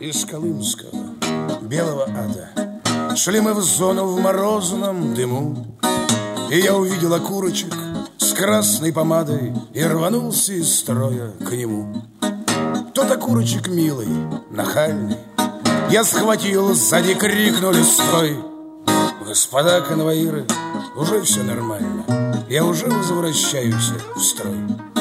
из Колымского белого ада. Шли мы в зону в морозном дыму, и я увидел окурочек с красной помадой и рванулся из строя к нему. Тот окурочек милый, нахальный, я схватил, сзади крикнули: стой! Господа конвоиры, уже все нормально, я уже возвращаюсь в строй.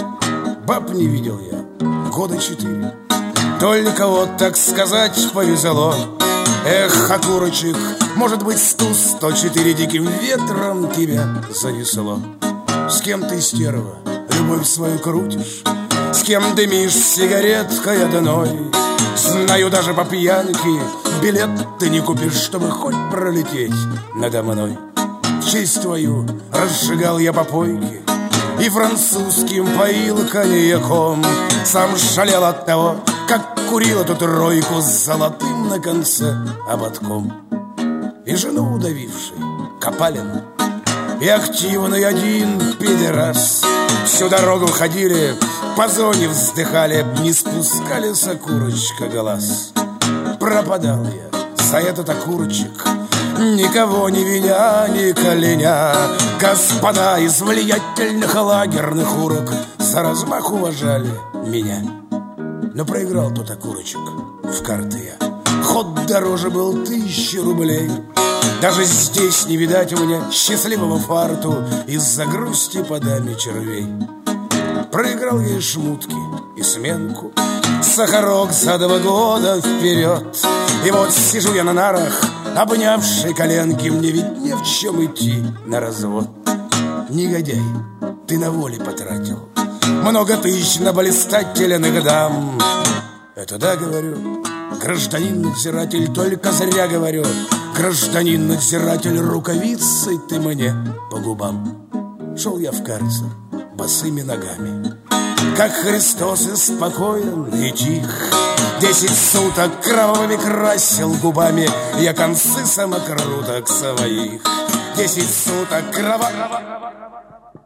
Баб не видел я года 4, только вот, так сказать, повезло. Эх, окурочек, может быть, 100-104 диким ветром тебя занесло. С кем ты, стерва, любовь свою крутишь? С кем дымишь сигареткой одной? Знаю, даже по пьянке билет ты не купишь, чтобы хоть пролететь надо мной. В честь твою разжигал я попойки и французским поил коньяком. Сам шалел от того, как курил эту тройку с золотым на конце ободком. И жену удавивший Копалин, и активный один пидорас. Всю дорогу ходили, по зоне вздыхали, не спускали с окурочка глаз. Пропадал я за этот окурочек, никого не виня, не кляня. Господа из влиятельных лагерных урок за размах уважали меня. Но проиграл тот окурочек в карты я. Ход дороже был 1000 рублей. Даже здесь не видать у меня счастливого фарту из-за грусти по даме червей. Проиграл я и шмутки, и сменку, сахарок за 2 года вперед. И вот сижу я на нарах, обнявший коленки, мне ведь не в чем идти на развод. Негодяй, ты на воле потратил много тысяч на блистательных дам. Это да, говорю, гражданин-надзиратель, только зря говорю. Гражданин-надзиратель, рукавицей ты мне по губам. Шел я в карцер босыми ногами, как Христос, и спокоен, и тих. 10 суток кровавыми красил губами я концы самокруток своих. 10 суток кровавыми...